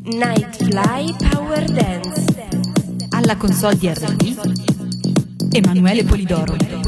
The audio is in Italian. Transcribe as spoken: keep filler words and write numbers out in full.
Nightfly Power Dance. Alla console di R and D Emanuele Polidoro.